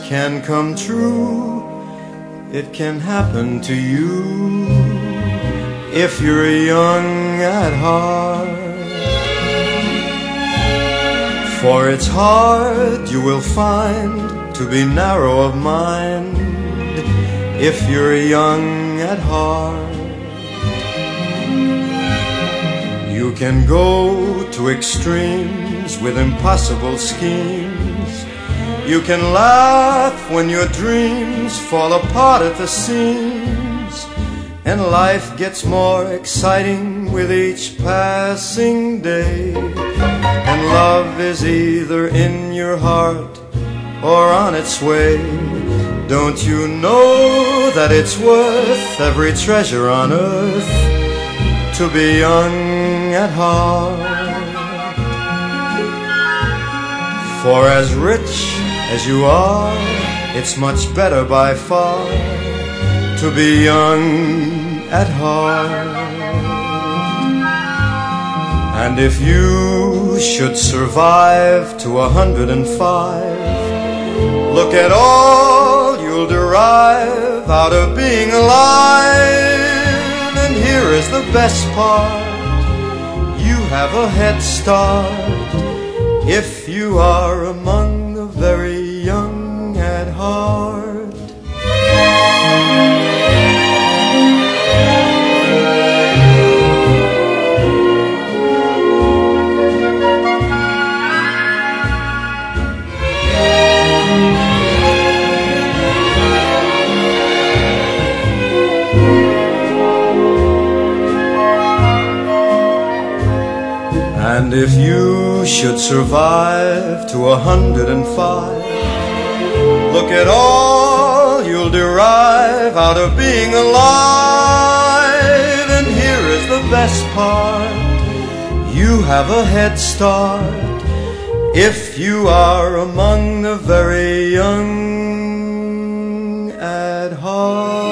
can come true. It can happen to you if you're young at heart. For it's hard, you will find, to be narrow of mind if you're young at heart. You can go to extremes with impossible schemes. You can laugh when your dreams fall apart at the seams, and life gets more exciting with each passing day. And love is either in your heart or on its way. Don't you know that it's worth every treasure on earth to be young at heart? For as rich as you are, it's much better by far to be young at heart. And if you should survive to 105, look at all you'll derive out of being alive. And here is the best part: you have a head start if you are among the very young at heart. And if you should survive to 105, look at all you'll derive out of being alive. And here is the best part: you have a head start if you are among the very young at heart.